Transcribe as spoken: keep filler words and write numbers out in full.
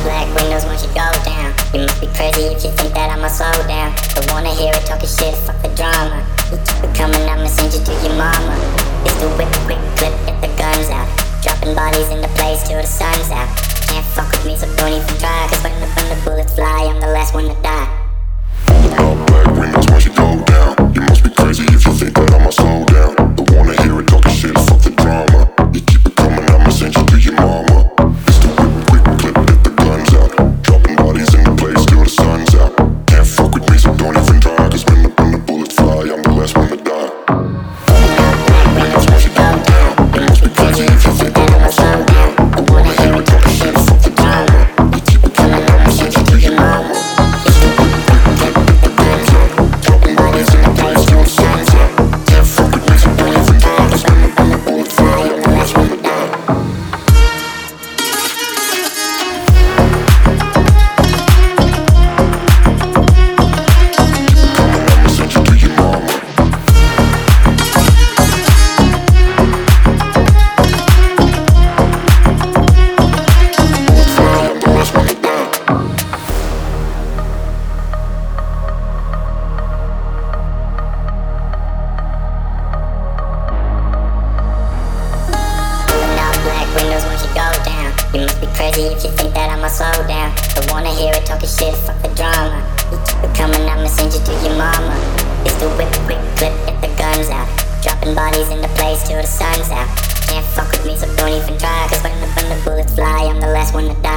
black windows once you go down. You must be crazy if you think that I'ma slow down. Don't wanna hear it talking shit, fuck the drama. You keep it coming, I'ma send you to your mama. It's the whip, quick clip, get the guns out. Dropping bodies in the place till the sun's out. Can't fuck with me, so don't even try. Cause when the, when the bullets fly, I'm the last one to die. All black windows once you go down. You must be crazy if you think that I'ma slow down. Don't wanna hear it talking shit, fuck the drama. You keep it coming, I'ma send you to your mama. It's the whip, quick clip, get the guns out. Dropping bodies in the place till the sun's out. Can't fuck with me, so don't even try. Cause when the, when the bullets fly, I'm the last one to die. All black windows once you go down. You must be crazy if you think that I'ma slow down. Don't wanna hear it talking shit, fuck the drama. You keep it coming, I'ma send you to your mama. It's the whip, quick clip, get the guns out. Dropping bodies in the place till the sun's out. Can't fuck with me, so don't even try. Cause when the, when the bullets fly, I'm the last one to die. Windows once you go down. You must be crazy if you think that I'ma slow down. Don't wanna hear it talking shit, fuck the drama. You keep it coming, I'ma send you to your mama. It's the whip, quick clip, get the guns out. Dropping bodies in the place till the sun's out. Can't fuck with me, so don't even try. Cause when the, when the bullets fly, I'm the last one to die.